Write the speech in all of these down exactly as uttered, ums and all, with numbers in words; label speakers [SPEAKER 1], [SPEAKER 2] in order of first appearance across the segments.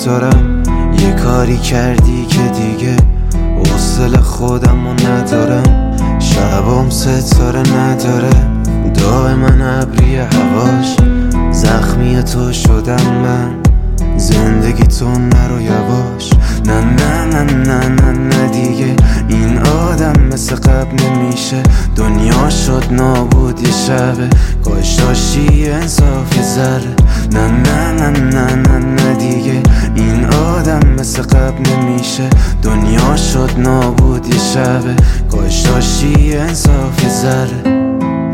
[SPEAKER 1] دارم. یه کاری کردی که دیگه حوصله خودمو ندارم. شبام ستاره نداره، داغ من ابری هواش. زخمی تو شدم من، زندگی تو نرو یواش. نه نه نه نه نه نه دیگه این آدم مثل قبل نمیشه. دنیا شد نابود یه شبه، کاش داشتی انصاف یه ذره. نه نه نه نه نه نه دیگه این آدم مثل قبل نمیشه. دنیا شد نابود یه شبه، کاش داشتی انصاف یه ذره.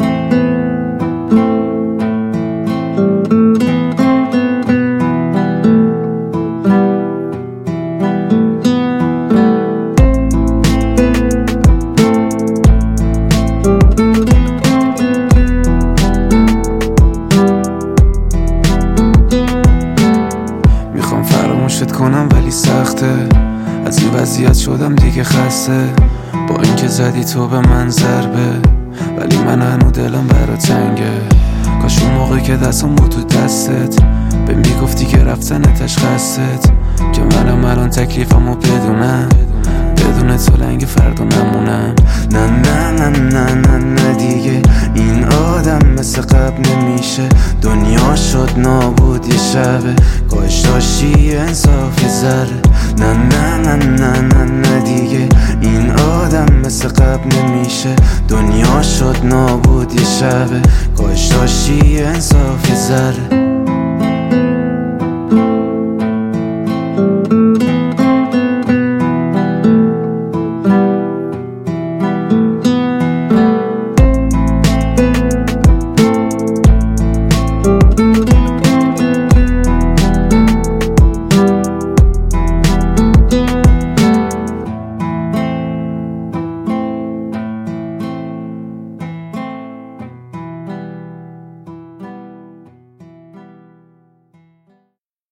[SPEAKER 1] فراموشت کنم ولی سخته، از این وضعیت شدم دیگه خسته. با اینکه زدی تو به من ضربه، ولی من هنو دلم برا تنگه. کاش اون موقع که دستم بود تو دستت به میگفتی که رفتنتش خستت. که منم الان تکلیفمو بدونم، بدون تو لنگ فردا نمونم. نه نه نه نه نه نه دیگه این آدم مثل قبل نمیشه. دنیا شد نابود یه شبه، کاش داشتی انصاف یه ذره. نه نه نه نه نه نه دیگه این آدم مثل قبل نمیشه. دنیا شد نابود یه شبه، کاش داشتی انصاف یه ذره.